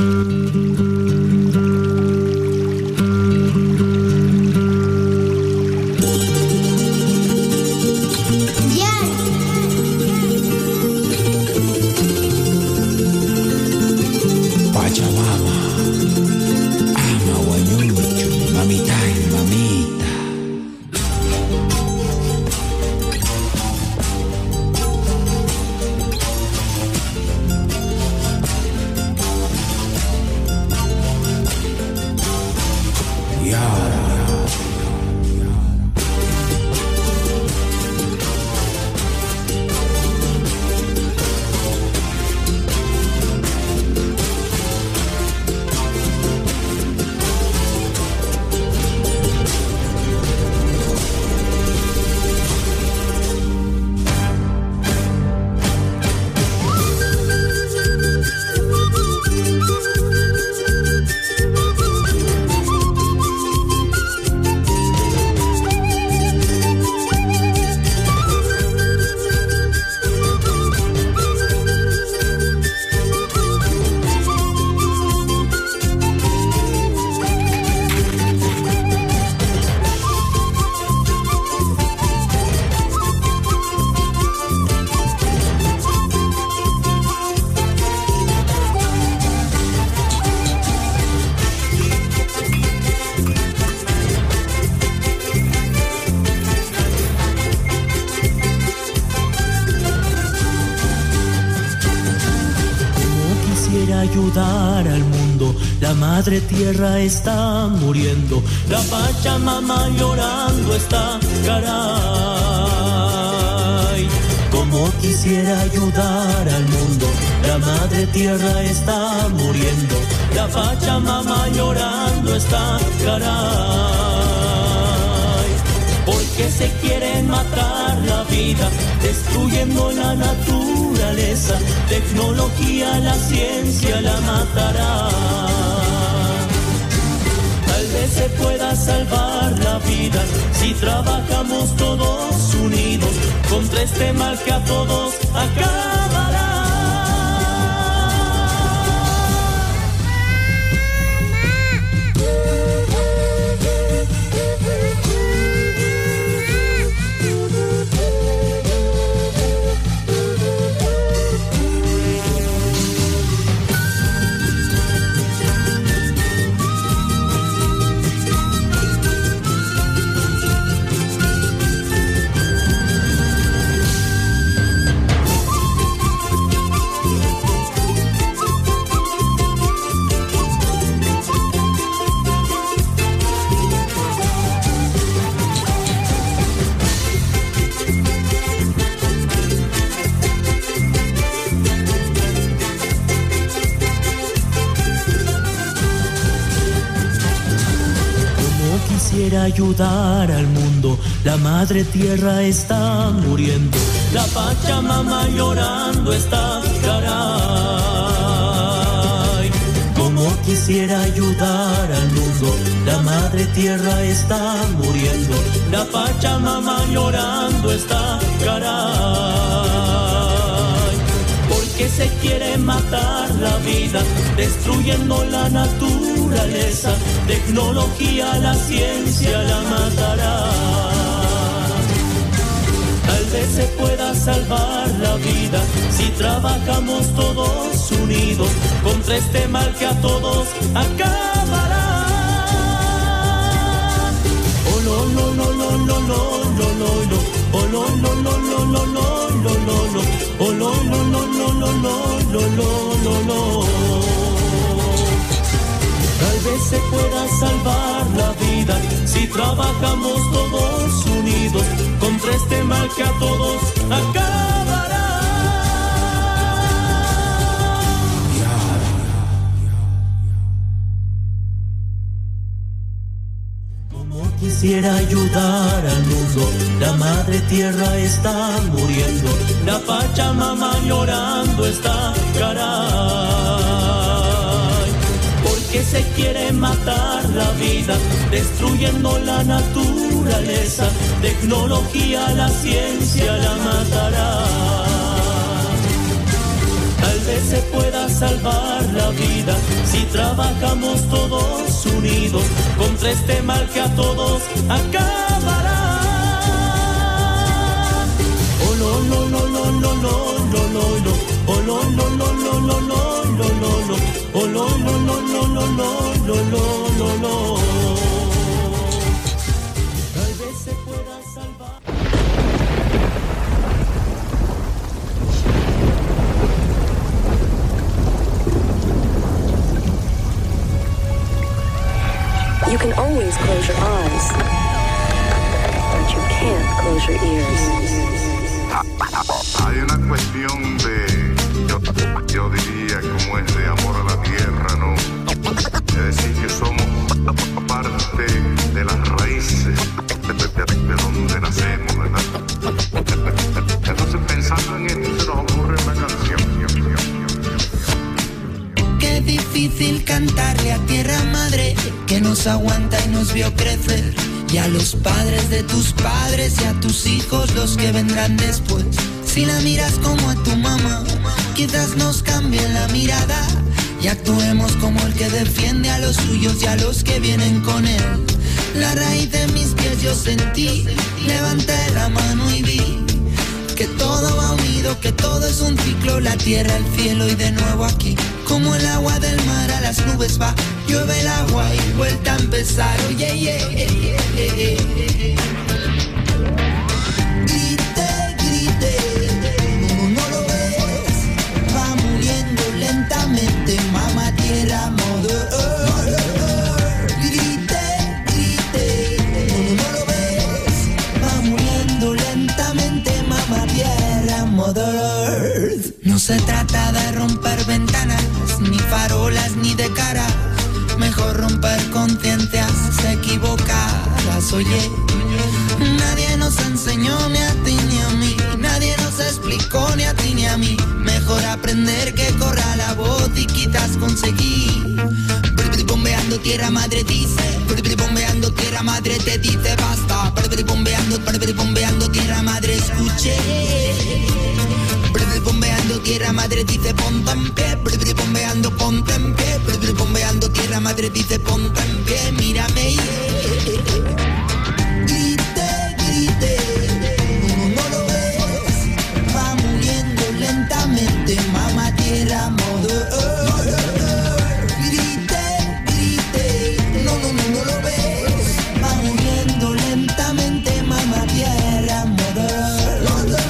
ayudar al mundo. La madre tierra está muriendo, la Pachamama llorando está, caray. Como quisiera ayudar al mundo, la madre tierra está muriendo, la Pachamama llorando está, caray. Porque se quieren matar la vida, destruyendo la naturaleza, tecnología, la ciencia la matará. Tal vez se pueda salvar la vida si trabajamos todos unidos contra este mal que a todos acabará. Ayudar al mundo, la madre tierra está muriendo, la Pachamama llorando está, caray. Como quisiera ayudar al mundo, la madre tierra está muriendo, la Pachamama llorando está, caray. Porque se quiere matar la vida, destruyendo la naturaleza, tecnología, la ciencia la matará. Tal vez se pueda salvar la vida si trabajamos todos unidos contra este mal que a todos acabará. Oh, lo, lo, lo, lo, lo, lo, lo, lo, lo. Oh, lo, lo, lo, lo, lo, lo, lo, lo, lo. Oh, lo, lo, lo, lo, lo, lo, lo, lo, lo. Tal vez se pueda salvar la vida si trabajamos todos unidos contra este mal que a todos acabará. Como quisiera ayudar al mundo, la madre tierra está muriendo, la Pachamama llorando está, caray. Que se quiere matar la vida, destruyendo la naturaleza, tecnología, la ciencia la matará. Tal vez se pueda salvar la vida si trabajamos todos unidos contra este mal que a todos acabará. Oh, lo, lo, lo, lo, lo, lo, lo, lo, lo. Oh, lo, lo, lo, lo, lo, lo, lo, lo, lo. Oh, lo, lo, lo, lo, lo, lo, lo, lo, lo. Tal vez se pueda salvar. You can always close your eyes, but you can't close your ears. Hay una cuestión de, yo diría, como es de amor a la tierra, ¿no? Es decir, que somos parte de las raíces de donde nacemos, ¿verdad? Entonces, pensando en esto, se nos ocurre una canción. Qué difícil cantarle a tierra madre que nos aguanta y nos vio crecer, y a los padres de tus padres y a tus hijos los que vendrán después. Si la miras como a tu mamá, quizás nos cambie la mirada y actuemos como el que defiende a los suyos y a los que vienen con él. La raíz de mis pies yo sentí, levanté la mano y vi que todo va unido, que todo es un ciclo, la tierra, el cielo y de nuevo aquí. Como el agua del mar a las nubes va, llueve el agua y vuelta a empezar. Oye, grite, grite, no lo ves, va muriendo lentamente, mamá tierra, mother earth. Grite, grite, no lo ves, va muriendo lentamente, mamá tierra, mother earth. No se trata de romper ventanas, ni farolas, ni de cara. Mejor romper conciencias equivocadas. Oye, nadie nos enseñó ni a ti ni a mí, nadie nos explicó ni a ti ni a mí. Mejor aprender que corra la voz y quizás conseguir. Bombeando tierra madre dice, bombeando tierra madre te dice basta. Bombeando tierra madre escuché. Bombeando tierra madre dice ponte en pie, bombeando ponte en pie, bombeando tierra madre dice ponte en pie, mírame. Grite, grite, no lo ves, va muriendo lentamente, mamá tierra, mother earth. Grite, grite, no lo ves, va muriendo lentamente, mamá tierra, mother earth.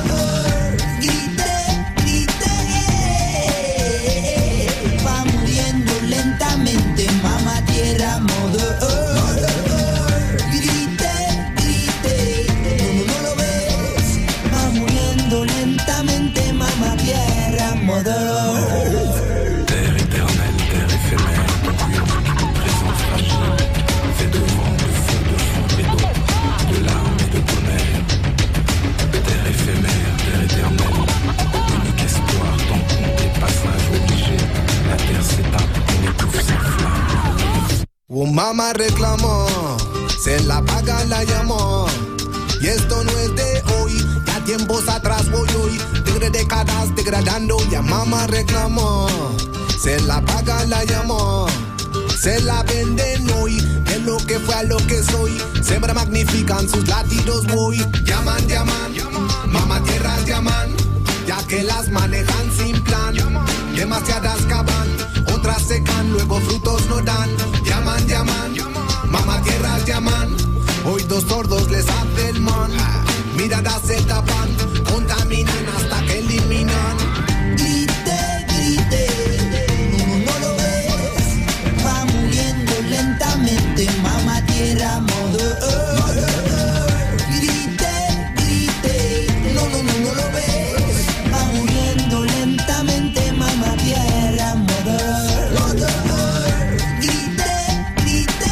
Terre éternelle, terre éphémère, présence fragile, fait de vent, de feu, de fond et d'eau, de larmes et de tonnerre. Terre éphémère, terre éternelle, unique espoir, tant qu'on des passages obligés. La terre s'éteint, on étouffe sa flamme. Mamá reclamó, se la paga la llamó. Y esto no es de hoy, ya tiempos atrás voy hoy, de décadas degradando, ya mamá reclamó. Se la paga la llamó, se la venden hoy, de lo que fue a lo que soy, siempre magnifican sus latidos voy. Llaman, llaman, mamá tierras llaman, ya que las manejan sin plan. Demasiadas cavan, otras secan, luego frutos no dan. Llaman, llaman, mamá tierras llaman. Hoy dos sordos les hace el man. Miradas se tapan, contaminan hasta que eliminan. Grite, grite, no lo ves, va muriendo lentamente, mamá tierra, mother earth. Grite, grite, no lo ves, va muriendo lentamente, mamá tierra, mother earth. Grite, grite,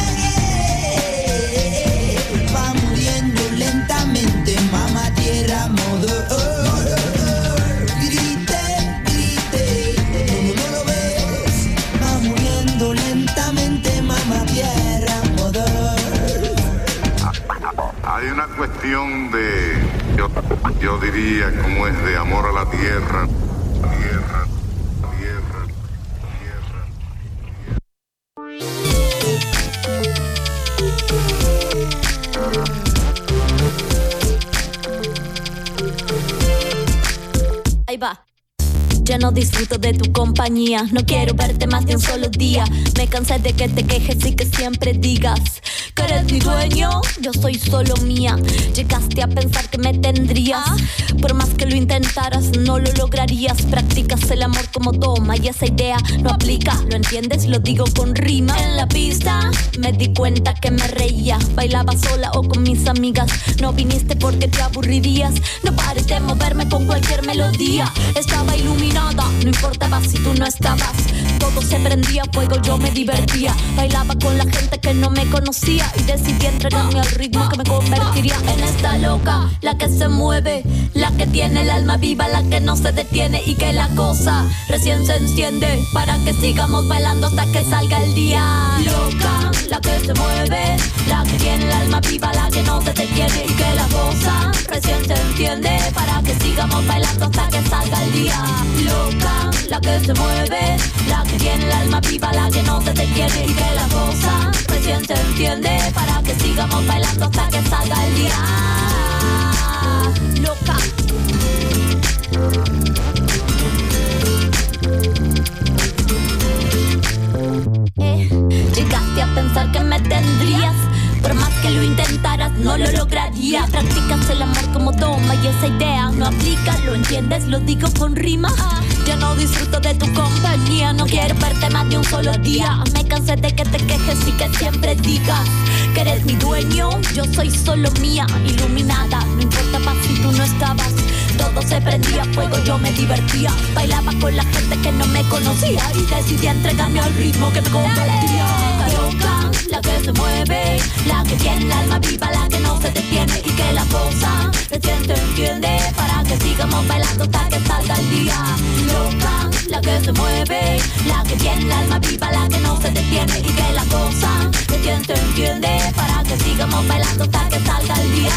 va muriendo lentamente, mamá tierra, mother earth. Grite, grite, no lo ves, va muriendo lentamente, mamá tierra, mother earth. Hay una cuestión de, yo diría, como es de amor a la tierra. no disfruto de tu compañía. No quiero verte más de un solo día. Me cansé de que te quejes y que siempre digas que eres mi dueño, yo soy solo mía. Llegaste a pensar que me tendrías. Por más que lo intentaras, no lo lograrías. Practicas el amor como toma y esa idea no aplica. ¿Lo entiendes? Lo digo con rima. En la pista me di cuenta que me reía. Bailaba sola o con mis amigas. No viniste porque te aburrirías. No pares de moverme con cualquier melodía. Estaba iluminada, no importaba si tú no estabas. Todo se prendía fuego, yo me divertía. Bailaba con la gente que no me conocía y decidí entregarme al ritmo que me convertiría en esta loca, la que se mueve, la que tiene el alma viva, la que no se detiene y que la cosa recién se enciende para que sigamos bailando hasta que salga el día. Loca, la que se mueve, la que tiene el alma viva, la que no se detiene y que la cosa recién se enciende para que sigamos bailando hasta que salga el día. Loca, la que se mueve, la que tiene el alma viva, la que no se detiene y que la cosa recién se entiende para que sigamos bailando hasta que salga el día. Loca. Llegaste a pensar que me tendrías. Por más que lo intentaras, no lo lograría. Practicas el amor como toma y esa idea no aplica. ¿Lo entiendes? Lo digo con rima. Ya no disfruto de tu compañía. No quiero verte más de un solo día. Me cansé de que te quejes y que siempre digas que eres mi dueño. Yo soy solo mía, iluminada. No importa más si tú no estabas. Todo se prendía fuego, yo me divertía. Bailaba con la gente que no me conocía y decidí entregarme al ritmo que me convertía. Loca, la que se mueve, la que tiene el alma viva, la que no se detiene y que la cosa recién se entiende para que sigamos bailando hasta que salga el día. Loca, la que se mueve, la que tiene el alma viva, la que no se detiene y que la cosa recién se entiende para que sigamos bailando hasta que salga el día.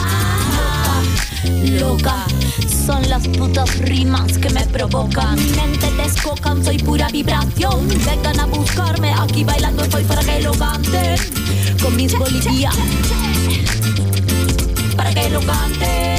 Loca, son las putas rimas que me provocan. Mi mente descocan, soy pura vibración. Vengan a buscarme, aquí bailando estoy para que lo canten. Con mis bolivianos, para que lo canten.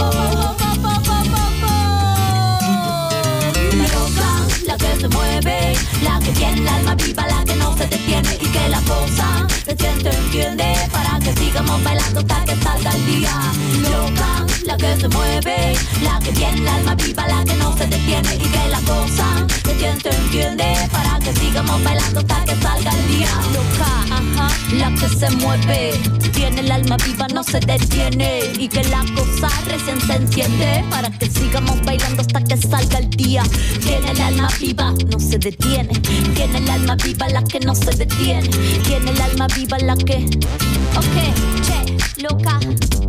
Loca, la que se mueve, la que tiene el alma viva, la que no se detiene y que la cosa recién se entiende para que sigamos bailando hasta que salga el día. Loca, la que se mueve, la que tiene el alma viva, la que no se detiene y que la cosa recién se entiende para que sigamos bailando hasta que salga el día. Loca, ajá, la que se mueve, tiene el alma viva, no se detiene y que la cosa recién se enciende para que sigamos bailando hasta que salga el día. Tiene el alma viva, no se detiene. Tiene el alma viva, la que no se detiene. Tiene el alma viva, la que... Ok, che, loca.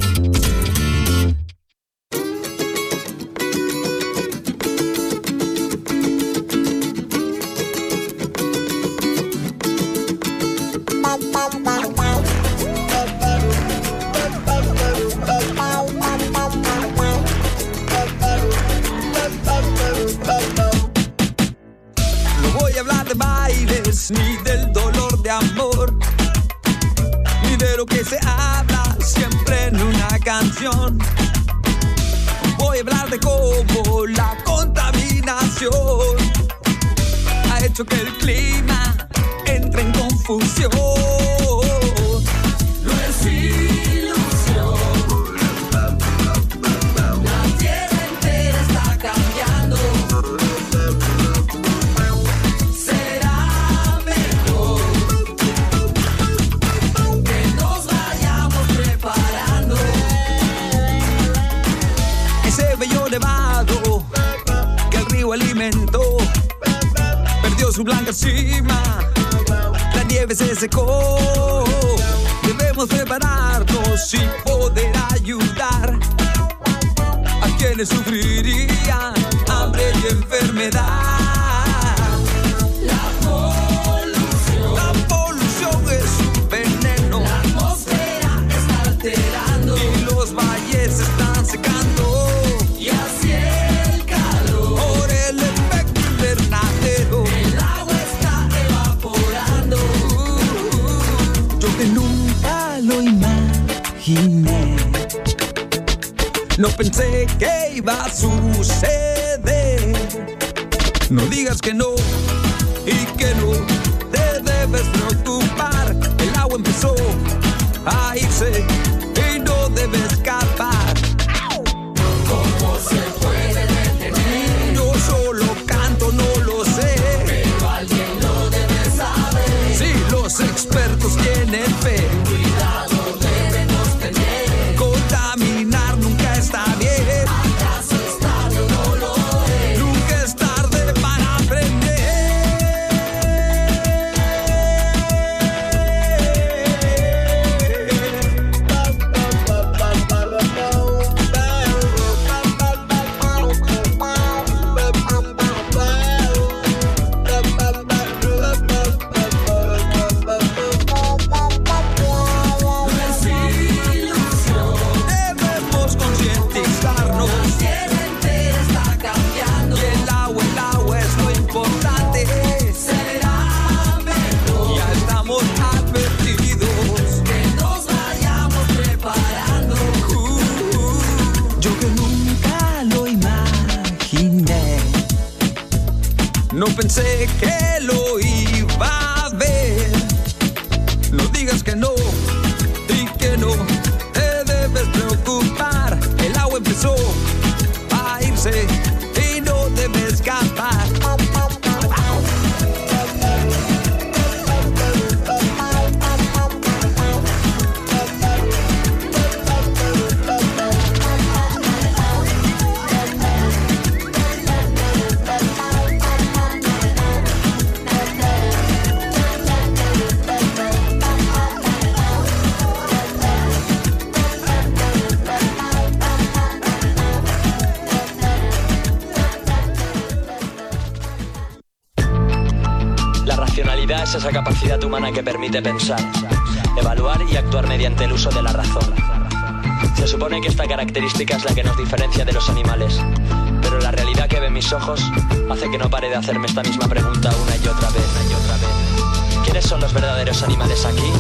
Ni del dolor de amor, ni de lo que se habla siempre en una canción. Voy a hablar de cómo la contaminación ha hecho que el clima entre en confusión. No es ilusión, la tierra entera está cambiando. Nevado que el río alimentó, perdió su blanca cima, la nieve se secó. Debemos prepararnos y poder ayudar a quienes sufrirían hambre y enfermedad. La polución es un veneno, la atmósfera está alterando y los valles se están secando. Y así el calor, por el efecto invernadero, el agua está evaporando. Yo que nunca lo imaginé, no pensé que iba a suceder. No digas que no y que no te debes preocupar. El agua empezó a irse y no debe escapar. ¿Cómo se puede detener? Yo solo canto, no lo sé, pero alguien lo debe saber. Si los expertos tienen fe, cuidado debemos tener. Contaminar nunca está bien. ¿Acaso es tarde o no lo es? Nunca es tarde para aprender. Debemos concientizarnos. La tierra entera está cambiando. Y el agua es lo importante. Será mejor Ya estamos advertidos. que nos vayamos preparando. Yo que nunca lo imaginé. No pensé que lo iba a ver. No digas que no y que no te debes preocupar. El agua empezó a irse y no debe escapar. La racionalidad es esa capacidad humana que permite pensar, evaluar y actuar mediante el uso de la razón. Se supone que esta característica es la que nos diferencia de los animales, pero la realidad que ven mis ojos hace que no pare de hacerme esta misma pregunta una y otra vez, ¿Quiénes son los verdaderos animales aquí?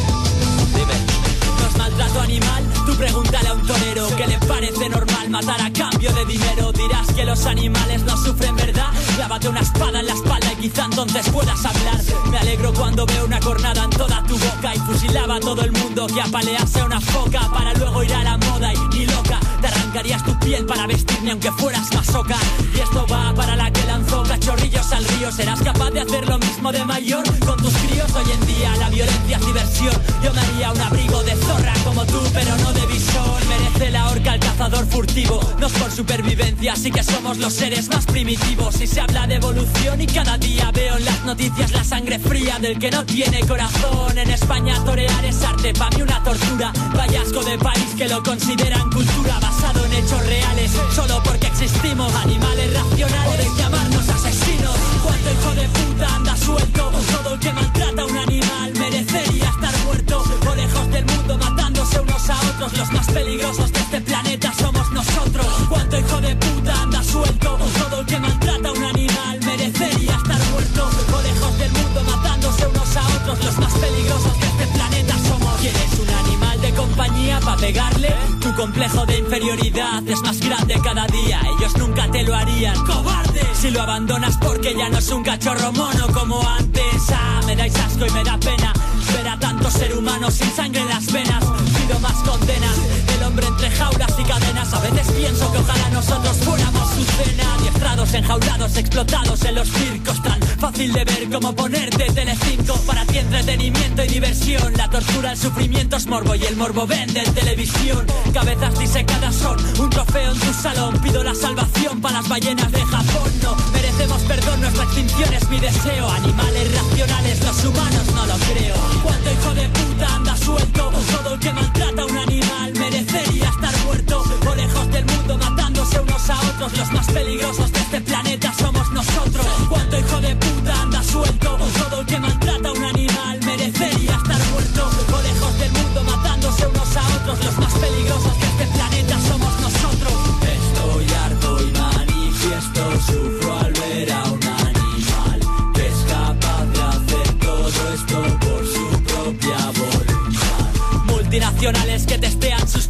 Dime. ¿No es maltrato animal? Tú pregúntale a un torero que le parece normal matar a cambio de dinero. Dirás que los animales no sufren, ¿verdad? Clávate una espada en la espalda y quizá entonces puedas hablar. Me alegro cuando veo una cornada en toda tu boca y fusilaba a todo el mundo que apalease a una foca para luego ir a la moda y ni loca te arrancarías tu piel para vestirme aunque fueras masoca. Y esto va para la que lanzó cachorrillos al río. ¿Serás capaz de hacer lo mismo de mayor con tus críos? Hoy en día la violencia es diversión. Yo me haría un abrigo de zorra como tú, pero no de visón. Merece la horca el cazador furtivo. No es por supervivencia, sí que somos los seres más primitivos. Y se habla de evolución y cada día veo en las noticias la sangre fría del que no tiene corazón. En España torear es arte, pa' mí una tortura. Vaya asco de país que lo consideran cultura, basado en hechos reales, solo porque existimos. Animales racionales, pueden llamarnos asesinos. Cuánto hijo de puta anda suelto. Todo el que maltrata a un animal merecería estar muerto o lejos del mundo matándose unos a otros. Los más peligrosos de este planeta somos nosotros. Cuánto hijo de puta anda suelto. Todo el que maltrata a un animal merecería estar muerto o lejos del mundo matándose unos a otros. Los más peligrosos de este planeta somos. ¿Quieres un animal de compañía pa' pegarle? Tu complejo de inferioridad es más grande cada día. Ellos nunca te lo harían, ¡cobarde! Si lo abandonas porque ya no es un cachorro mono como antes. Me dais asco y me da pena ver a tanto ser humano sin sangre en las venas. Pido más condenas, el hombre entre jaulas y cadenas. A veces pienso que ojalá nosotros fuéramos su cena. Adiestrados, enjaulados, explotados en los circos. Tan fácil de ver como ponerte Telecinco. Para ti entretenimiento y diversión. La tortura, el sufrimiento es morbo y el morbo vende en televisión. Cabezas disecadas son un trofeo en tu salón. Pido la salvación para las ballenas de Japón. No merecemos perdón, nuestra extinción es mi deseo. Animales racionales, los humanos no lo creo. Cuánto hijo de puta anda suelto. Todo el que maltrata a un animal merecería estar muerto o lejos del mundo matándose unos a otros. Los más peligrosos de este planeta somos nosotros. Cuánto hijo de puta anda suelto. Todo el que maltrata a un animal merecería estar muerto o lejos del mundo matándose unos a otros. Los más peligrosos de este planeta somos nosotros. Estoy harto y manifiesto, sufro al ver a un animal que es capaz de hacer todo esto por su propia voluntad. Multinacionales que testean sus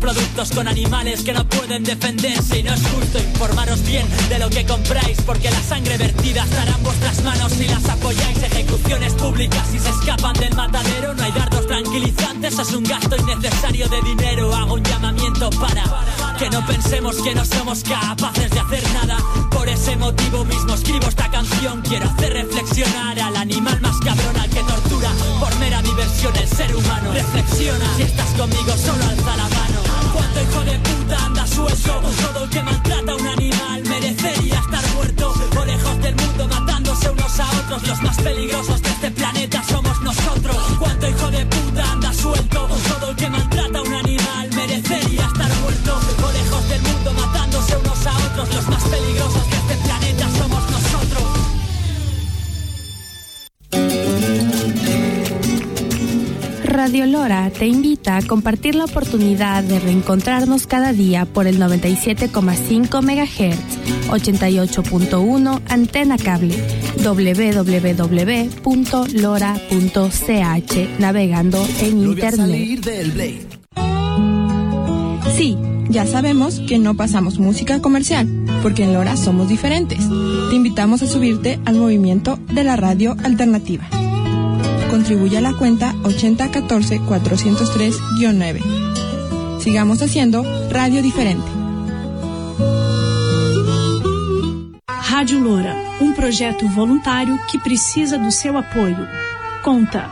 productos con animales que no pueden defenderse. Y no es justo informaros bien de lo que compráis, porque la sangre vertida estará en vuestras manos si las apoyáis. Ejecuciones públicas si se escapan del matadero. No hay dardos tranquilizantes, es un gasto innecesario de dinero. Hago un llamamiento para que no pensemos que no somos capaces de hacer nada. Por ese motivo mismo escribo esta canción. Quiero hacer reflexionar al animal más cabrón, al que tortura por mera diversión el ser humano. Reflexiona, si estás conmigo solo alza la mano. ¿Cuánto hijo de puta anda suelto? Todo el que maltrata a un animal merecería estar muerto o lejos del mundo matándose unos a otros. Los más peligrosos de este planeta somos nosotros. ¿Cuánto hijo de puta anda suelto? Todo el que maltrata a un animal merecería estar muerto o lejos del mundo matándose unos a otros. Los más peligrosos de este planeta somos nosotros. Radio Lora te invita a compartir la oportunidad de reencontrarnos cada día por el 97,5 MHz, 88.1 antena cable, www.lora.ch, navegando en internet. Sí, ya sabemos que no pasamos música comercial, porque en Lora somos diferentes. Te invitamos a subirte al movimiento de la radio alternativa. Contribuye a la cuenta 8014-403-9. Sigamos haciendo radio diferente. Rádio Loura, projeto voluntário que precisa do seu apoio. Conta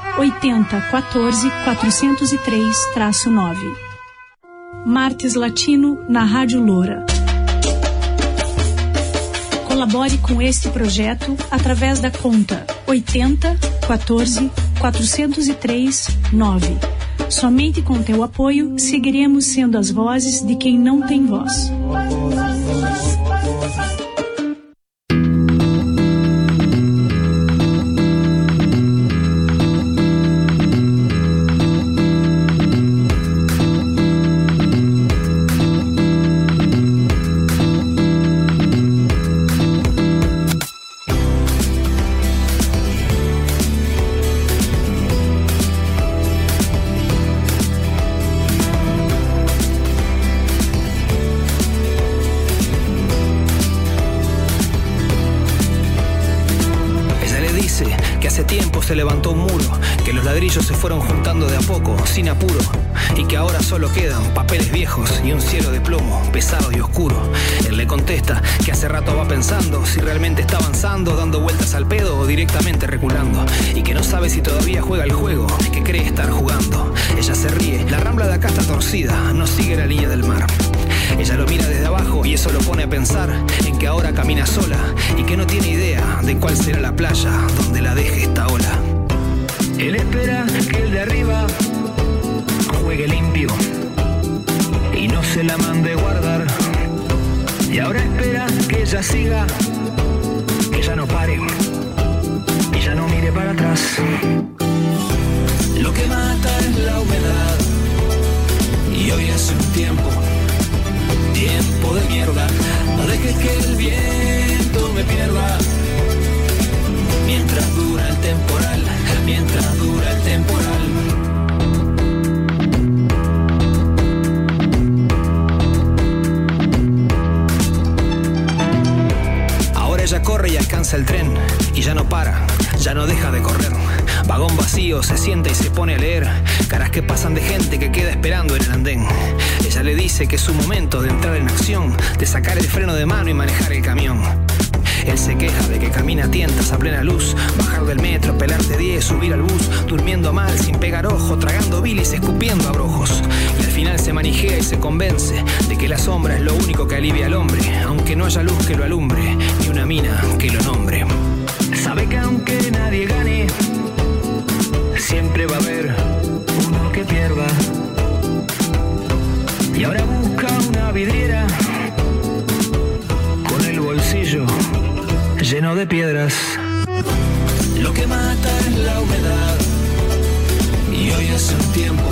8014-403-9. Martes Latino na Rádio Loura. Colabore com este projeto através da conta 8014-403-9. Somente com teu apoio seguiremos sendo as vozes de quem não tem voz. Se levantó un muro, que los ladrillos se fueron juntando de a poco, sin apuro, y que ahora solo quedan papeles viejos y un cielo de plomo, pesado y oscuro. Él le contesta que hace rato va pensando si realmente está avanzando, dando vueltas al pedo o directamente reculando, y que no sabe si todavía juega el juego que cree estar jugando. Ella se ríe, la rambla de acá está torcida, no sigue la línea del mar. Ella lo mira desde abajo y eso lo pone a pensar en que ahora camina sola y que no tiene idea de cuál será la playa donde la deje esta ola. Él espera que el de arriba juegue limpio y no se la mande guardar. Y ahora espera que ella siga, que ella no pare, que ella no mire para atrás. Lo que mata es la humedad y hoy es un tiempo de mierda. No dejes que el viento me pierda. Mientras dura el temporal, mientras dura el temporal. Ahora ella corre y alcanza el tren y ya no para, ya no deja de correr. Vagón vacío, se sienta y se pone a leer caras que pasan de gente que queda esperando en el andén. Ella le dice que es su momento de entrar en acción, de sacar el freno de mano y manejar el camión. Él se queja de que camina a tientas a plena luz, bajar del metro, pelarte 10, subir al bus, durmiendo mal, sin pegar ojo, tragando bilis, escupiendo abrojos. Y al final se manijea y se convence de que la sombra es lo único que alivia al hombre, aunque no haya luz que lo alumbre, ni una mina que lo nombre. Sabe que aunque nadie gane, siempre va a haber uno que pierda. Y ahora busca una vidriera con el bolsillo lleno de piedras. Lo que mata es la humedad y hoy es un tiempo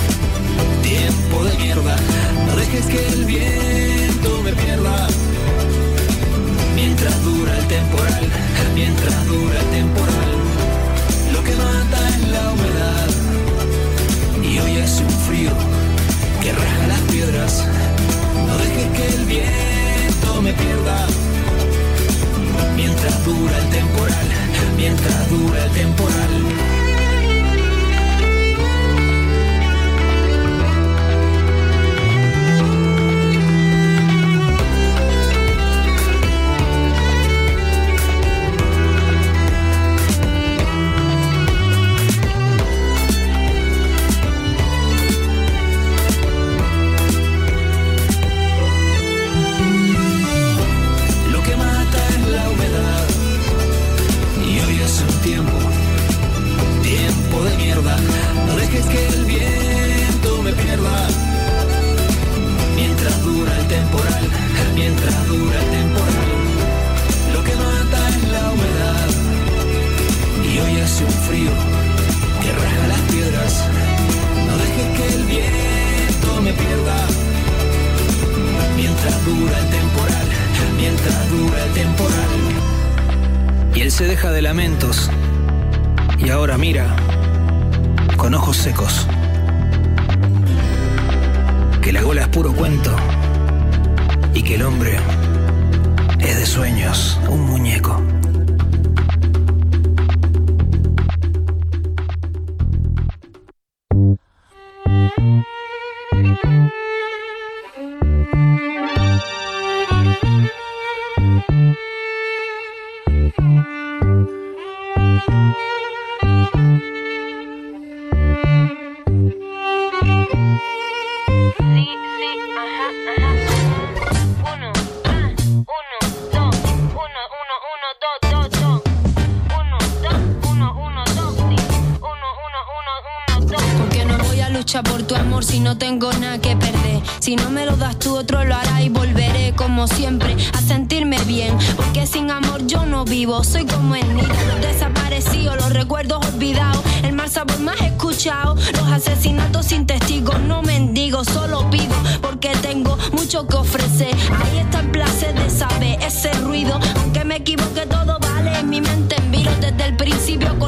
de mierda. No dejes que el viento me pierda. Mientras dura el temporal, mientras dura el temporal. Lo que mata es la humedad y hoy es un frío que raja las piedras. vieja de lamentos. Y ahora mira, con ojos secos. Que la gola es puro cuento y que el hombre es de sueños, un muñeco. Por tu amor si no tengo nada que perder. Si no me lo das tú, otro lo hará y volveré como siempre a sentirme bien. Porque sin amor yo no vivo. Soy como el niño desaparecido, los recuerdos olvidados, el mal sabor más escuchado, los asesinatos sin testigos. No mendigo, solo pido porque tengo mucho que ofrecer. Ahí está el placer de saber ese ruido. Aunque me equivoque todo vale, en mi mente en vilo desde el principio.